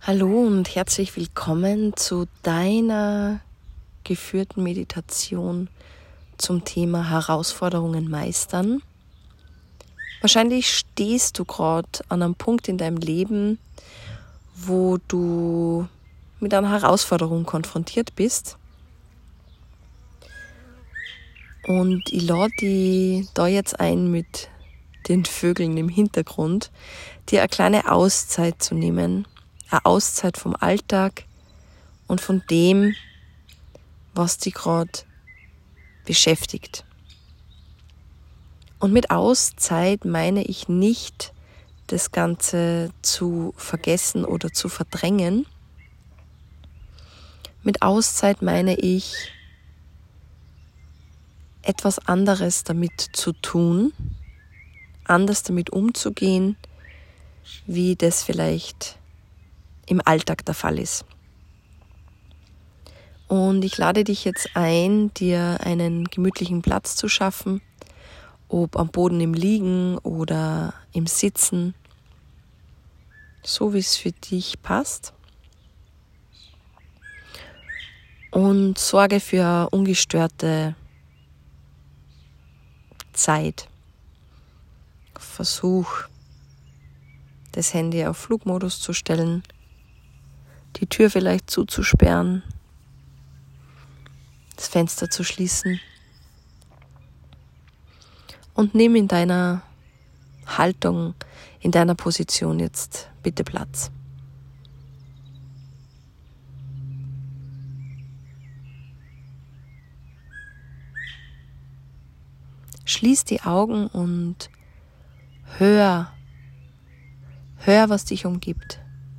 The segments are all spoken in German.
Hallo und herzlich willkommen zu deiner geführten Meditation zum Thema Herausforderungen meistern. Wahrscheinlich stehst du gerade an einem Punkt in deinem Leben, wo du mit einer Herausforderung konfrontiert bist. Und ich lade dich da jetzt ein, mit den Vögeln im Hintergrund, dir eine kleine Auszeit zu nehmen. Eine Auszeit vom Alltag und von dem, was dich gerade beschäftigt. Und mit Auszeit meine ich nicht, das Ganze zu vergessen oder zu verdrängen. Mit Auszeit meine ich, etwas anderes damit zu tun, anders damit umzugehen, wie das vielleicht im Alltag der Fall ist. Und ich lade dich jetzt ein, dir einen gemütlichen Platz zu schaffen, ob am Boden im Liegen oder im Sitzen, so wie es für dich passt. Und sorge für ungestörte Zeit. Versuch, das Handy auf Flugmodus zu stellen, die Tür vielleicht zuzusperren, das Fenster zu schließen und nimm in deiner Haltung, in deiner Position jetzt bitte Platz. Schließ die Augen und hör, was dich umgibt.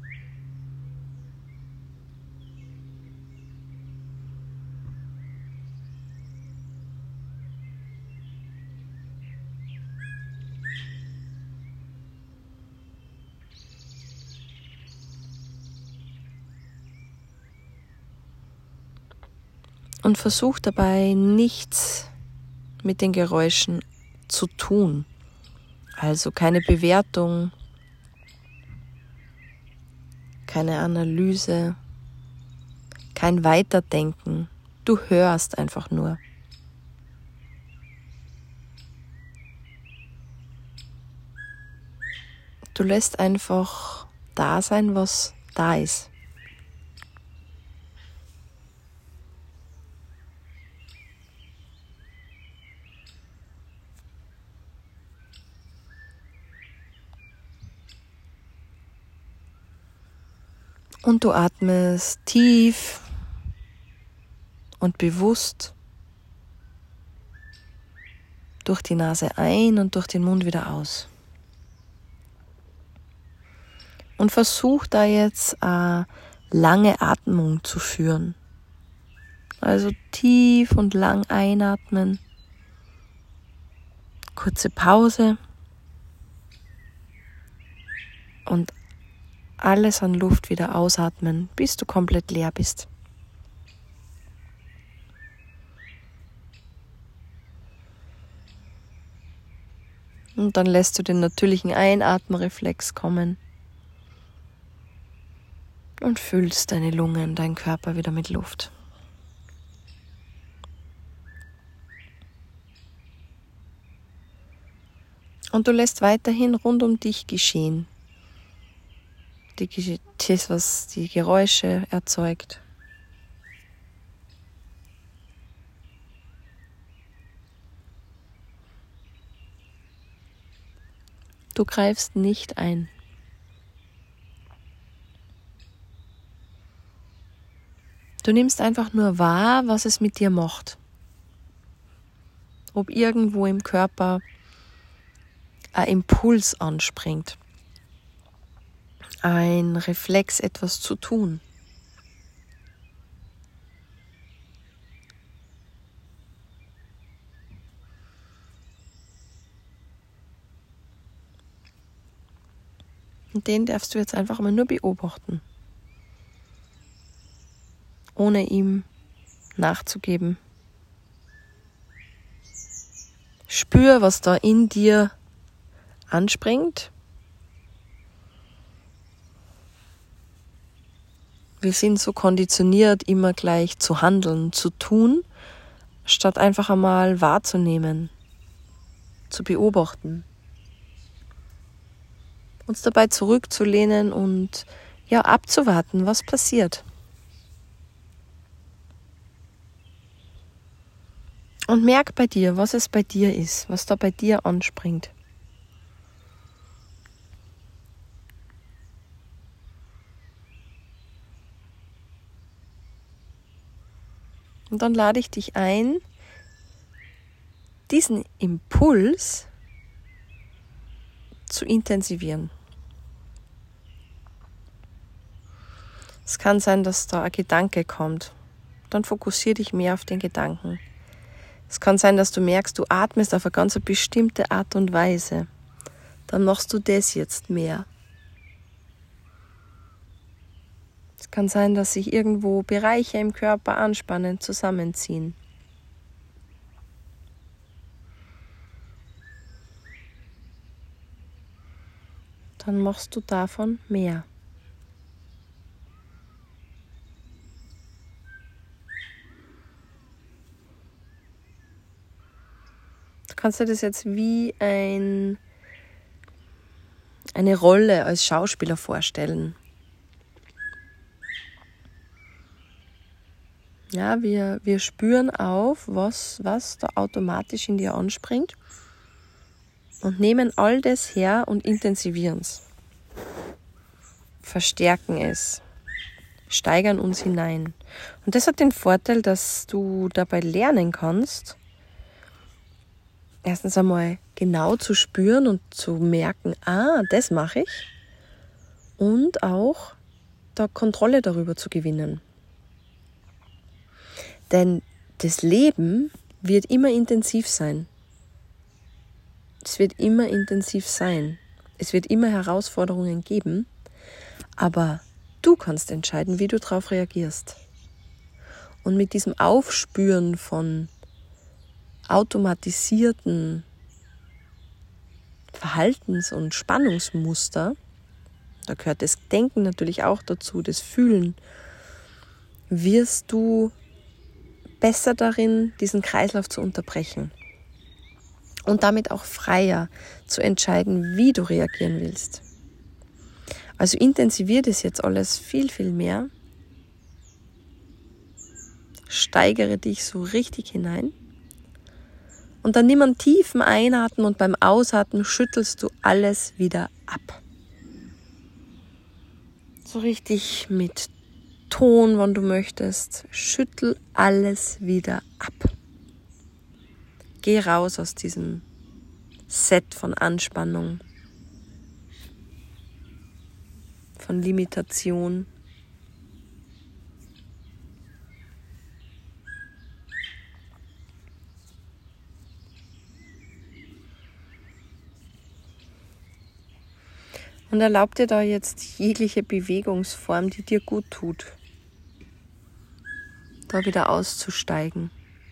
Und versuch dabei nichts mit den Geräuschen zu tun. Also keine Bewertung, keine Analyse, kein Weiterdenken. Du hörst einfach nur. Du lässt einfach da sein, was da ist. Und du atmest tief und bewusst durch die Nase ein und durch den Mund wieder aus. Und versuch da jetzt eine lange Atmung zu führen. Also tief und lang einatmen, kurze Pause und alles an Luft wieder ausatmen, bis du komplett leer bist. Und dann lässt du den natürlichen Einatmenreflex kommen und füllst deine Lungen, deinen Körper wieder mit Luft. Und du lässt weiterhin rund um dich geschehen. Das, was die Geräusche erzeugt. Du greifst nicht ein. Du nimmst einfach nur wahr, was es mit dir macht. Ob irgendwo im Körper ein Impuls anspringt. Ein Reflex, etwas zu tun. Und den darfst du jetzt einfach mal nur beobachten. Ohne ihm nachzugeben. Spür, was da in dir anspringt. Wir sind so konditioniert, immer gleich zu handeln, zu tun, statt einfach einmal wahrzunehmen, zu beobachten. Uns dabei zurückzulehnen und abzuwarten, was passiert. Und merk bei dir, was es bei dir ist, was da bei dir anspringt. Und dann lade ich dich ein, diesen Impuls zu intensivieren. Es kann sein, dass da ein Gedanke kommt. Dann fokussiere dich mehr auf den Gedanken. Es kann sein, dass du merkst, du atmest auf eine ganz bestimmte Art und Weise. Dann machst du das jetzt mehr. Es kann sein, dass sich irgendwo Bereiche im Körper anspannen, zusammenziehen. Dann machst du davon mehr. Du kannst dir das jetzt wie eine Rolle als Schauspieler vorstellen. Ja, wir spüren auf, was da automatisch in dir anspringt und nehmen all das her und intensivieren es. Verstärken es. Steigern uns hinein. Und das hat den Vorteil, dass du dabei lernen kannst, erstens einmal genau zu spüren und zu merken, das mache ich. Und auch da Kontrolle darüber zu gewinnen. Denn das Leben wird immer intensiv sein. Es wird immer intensiv sein. Es wird immer Herausforderungen geben. Aber du kannst entscheiden, wie du darauf reagierst. Und mit diesem Aufspüren von automatisierten Verhaltens- und Spannungsmuster, da gehört das Denken natürlich auch dazu, das Fühlen, wirst du besser darin, diesen Kreislauf zu unterbrechen und damit auch freier zu entscheiden, wie du reagieren willst. Also intensivier das jetzt alles viel, viel mehr. Steigere dich so richtig hinein. Und dann nimm einen tiefen Einatmen und beim Ausatmen schüttelst du alles wieder ab. So richtig mit Ton, wenn du möchtest. Schüttel alles wieder ab. Geh raus aus diesem Set von Anspannung, von Limitation. Und erlaub dir da jetzt jegliche Bewegungsform, die dir gut tut, da wieder auszusteigen.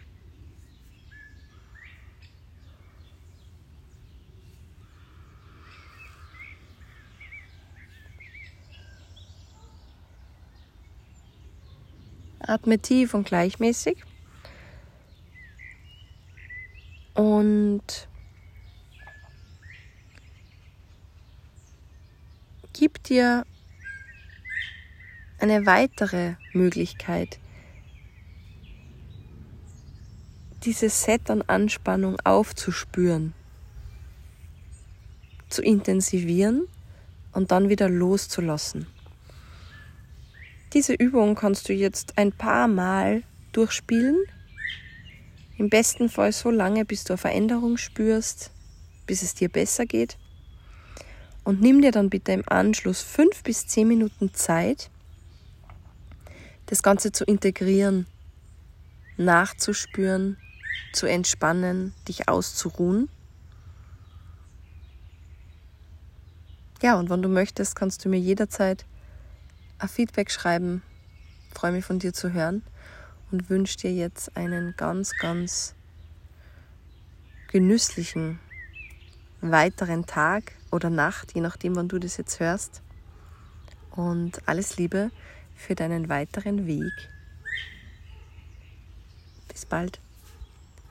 Atme tief und gleichmäßig und gib dir eine weitere Möglichkeit, dieses Set an Anspannung aufzuspüren, zu intensivieren und dann wieder loszulassen. Diese Übung kannst du jetzt ein paar Mal durchspielen. Im besten Fall so lange, bis du eine Veränderung spürst, bis es dir besser geht. Und nimm dir dann bitte im Anschluss 5 bis 10 Minuten Zeit, das Ganze zu integrieren, nachzuspüren, zu entspannen, dich auszuruhen. Ja, und wenn du möchtest, kannst du mir jederzeit ein Feedback schreiben. Ich freue mich von dir zu hören und wünsche dir jetzt einen ganz, ganz genüsslichen weiteren Tag oder Nacht, je nachdem, wann du das jetzt hörst. Und alles Liebe, für deinen weiteren Weg. Bis bald.